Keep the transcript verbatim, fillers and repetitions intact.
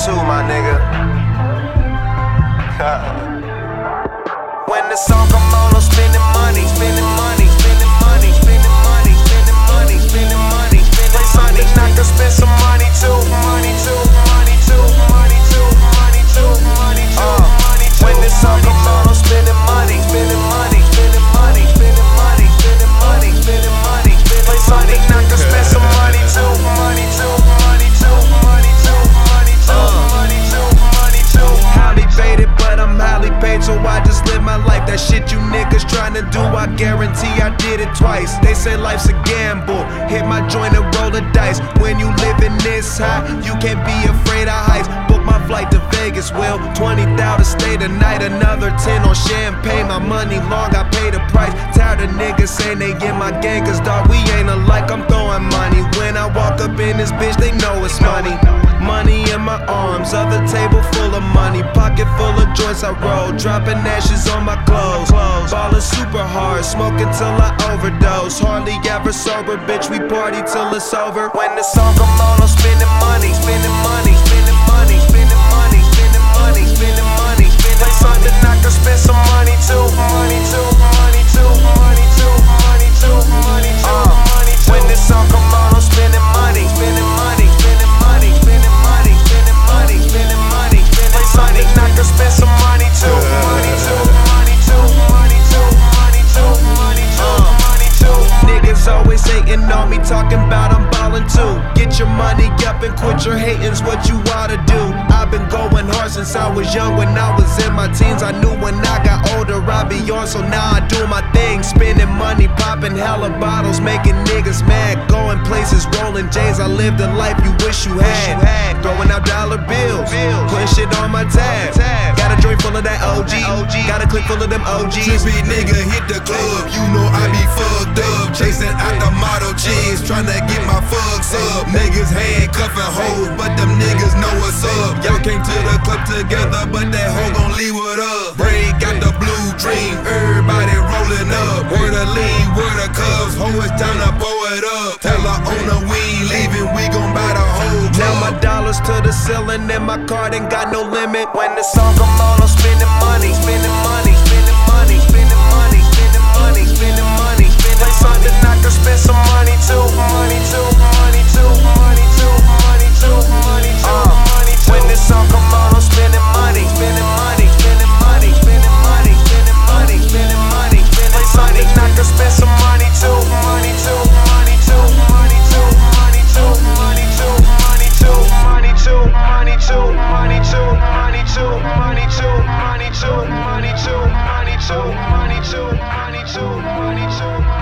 too, my nigga. When the song come on, I'm spending money, spending money, spending money, spending money, spending money, spending money, spending money. I can spend some money too, money too, money too, money too, money too, money too, money too. When the song come on, I'm spending money, spending money, spending money, spending money, spending money, spending money, spending money. I can spend some money too, money too, money too, money too, money too, money too, money too. Highly faded, but I'm highly paid, so I just live my life. That shit you niggas tryna do, I guarantee I did it twice. They say life's a gamble, hit my joint and roll the dice. When you living this high, you can't be afraid of heights. Book my flight to Vegas, will twenty thousand to stay the night. Another ten on champagne, my money long, I pay the price. Tired of niggas saying they in my gang, cause dawg, we ain't alike, I'm throwing money. When I walk up in this bitch, they know it's money. Money in my arms, other table full of money. Pocket full of joints I roll, dropping ashes on my clothes. Ballin' super hard, smoking till I overdose. Hardly ever sober, bitch, we party till it's over. When the song come on, I'm spending money, spending money, spending money, spending money, spending money, spending money, spending money. I can spend some money too, money too, money too, money too, money too, money too, money too. When the song come on, I'm spending money, spending money, spending money, spending money, spending money, spending money, spending money. I can spend some money too, money too, money too, money too, money too, money too, money too. Niggas always hating on me, talking about I'm ballin' too. Get your money up and quit your hating's what you oughta do. I've been going hard since I was young. When I was in my teens, I knew when I got older I'd be on, so now I do my thing. Spending money, popping hella bottles, making niggas mad. Going places, rolling J's, I lived a life you wish you had. Throwing out dollar bills, putting shit on my tab. Got a joint full of that O G, got a clip full of them O Gs. Trippy nigga hit the club, you know I be fucked up. Chasing out the model chicks, tryna get my fucks up. Niggas handcuffing hoes, but them niggas know what's up. Y'all came to the club together, but that hoe gon' leave with us. Brain got the blue dream, everybody rolling up. Word the lean, word the cubs, ho, it's time to blow it up. Tell her owner we ain't leaving, we gon' buy the whole club. Now my dollars to the ceiling and my card ain't got no limit. When the song come on, I'm spending money, spending money, spending money, spending money, spending money, spending money, spending money. I can spend some money too, money too, money too, money too, money too, money too, money too. When the song come on, I'm spending money, spending money, spending money, spending money, spending money, spending money, spending money. I can spend some money too, money too, money too, money too, money too, money too, money too, money too, money too, money too, money too, money too, money too, money too, money too, money too, money too, money too.